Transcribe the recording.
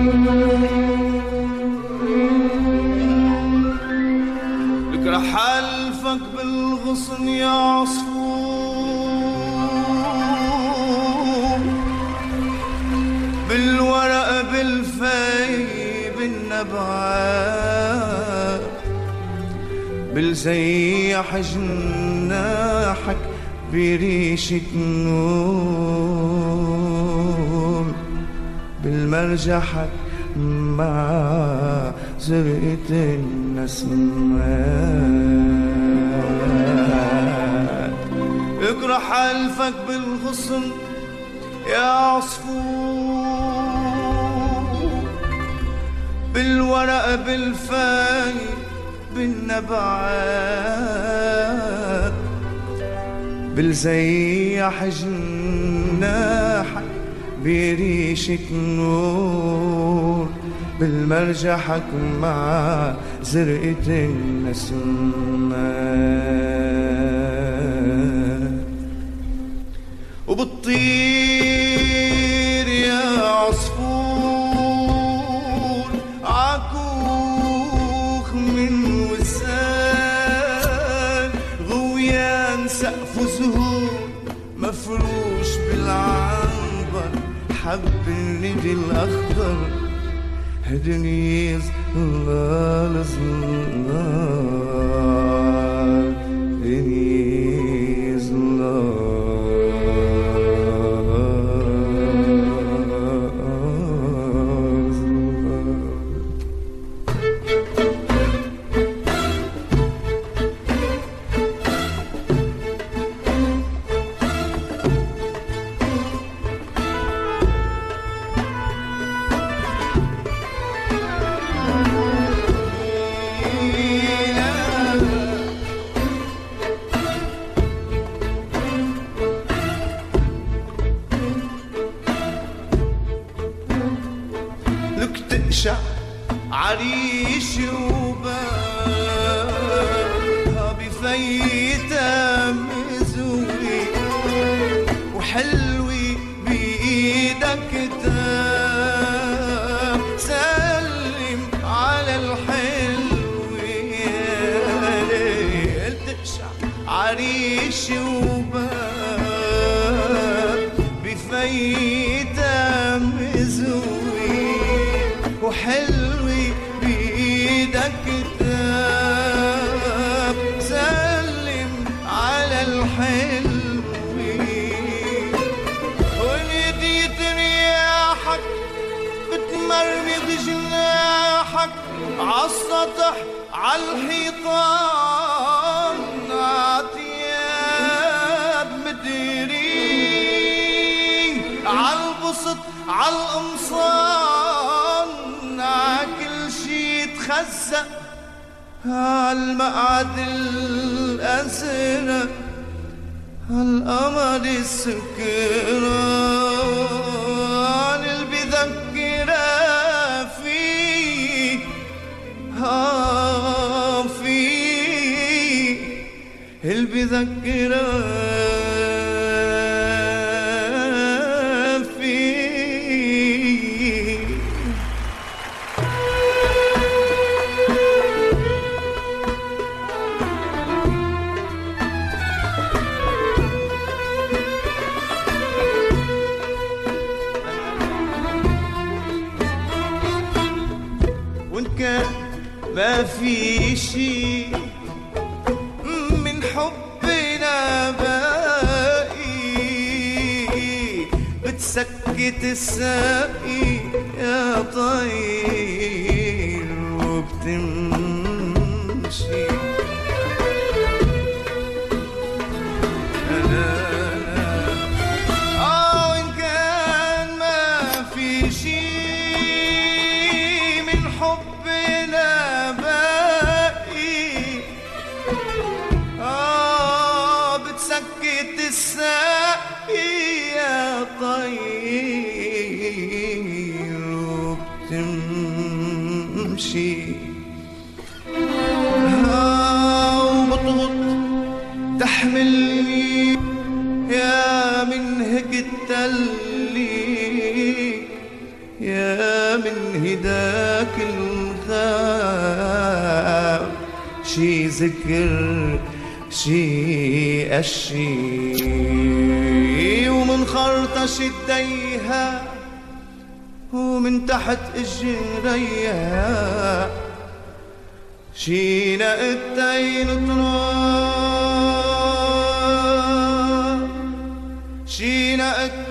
لك رح ألفك بالغصن يا عصفور، بالورق بالفي بالنبعات، بالزيح جناحك بريشة نور، بالمرجحك مع زرقة النسمات. اجرح ألفك بالغصن يا عصفور، بالورق بالفاي بالنبعات، بالزيح جناحك بريشة نور، بالمرجحك مع زرقة النسمات. وبتطير يا عصفور عكوخ من وسان، غويان سقف زهور مفروش بالعنبر، حب الندي الأخضر هدني ظلال ظلال، هدني ظلال عريش وبابها بفيتها مزوي، وحلوي بإيدك تاب، سلم على الحلوة تقشع عريش وباب بفيتها مزوي، وحلوي بإيدك تاب، سلم على الحلوة. وناديت رياحك بتمرمغ جناحك عالسطح عالحيطان، عالثياب مدري عالبسط عالقمصان، كل شي تخزق عالمقعد الأزرق، عالقمر السكران اللي بذكرها فيه فيه اللي بذكرها ما في شي من حبنا باقي، بتسكت الساقي يا طير وبتمشي. وإن كان ما في شي من حبنا بتسكت الساقي يا طير وبتمشي. وبتغط تحملني يا منهج التلي يا من هداك الغاب شي ذكر شي قشي ومن خرطش ايديها ومن تحت اجريها شي نقطتين تراب شي نقطتين